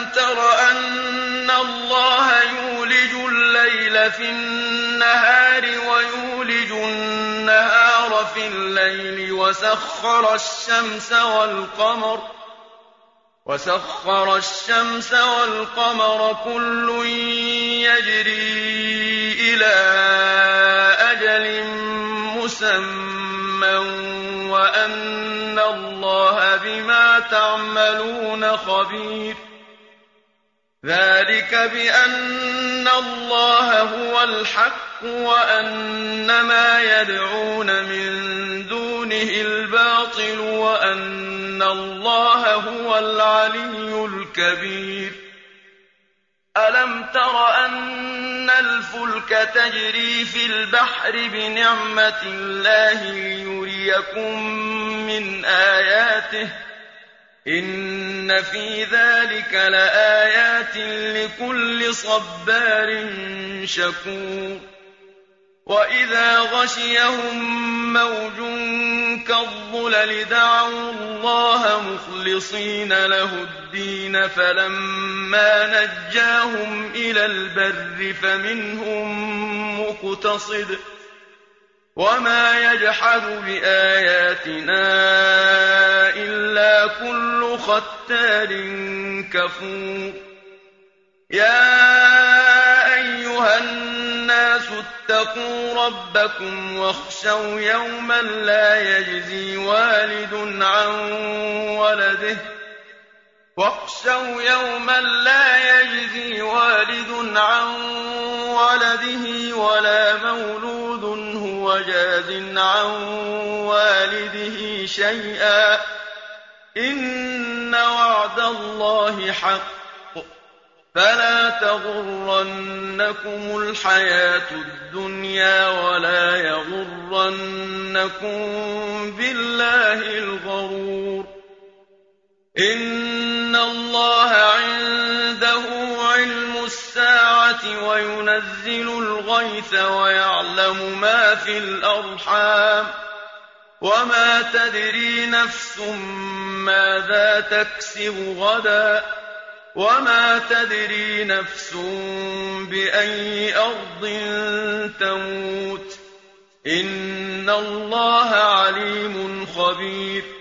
تر أن الله يولج الليل في النهار ويولج النهار في الليل وسخر الشمس والقمر كل يجري إلى أجل مسمى وأن الله بما تعملون خبير ذلك بأن الله هو الحق وأن ما يدعون من دونه الباطل وأن الله هو العلي الكبير ألم تر أن الفلك تجري في البحر بنعمة الله ليريكم من آياته إن في ذلك لآيات لكل صبار شكور وإذا غشيهم موج كالظلل دعوا الله مخلصين له الدين فلما نجاهم إلى البر فمنهم مقتصد وما يجحد بآياتنا إلا كل ختار كفور يا أيها الناس اتقوا ربكم واخشوا يوما لا يجزي والد عن ولده ولا مولود هو جاز عن والده شيئا إن وعد الله حق فلا تغرنكم الحياة الدنيا ولا يغرنكم بالله الغرور إن الله عنده علم الساعة وينزل الغيث ويعلم ما في الأرحام وما تدري نفس ماذا تكسب غدا وما تدري نفس بأي أرض تموت إن الله عليم خبير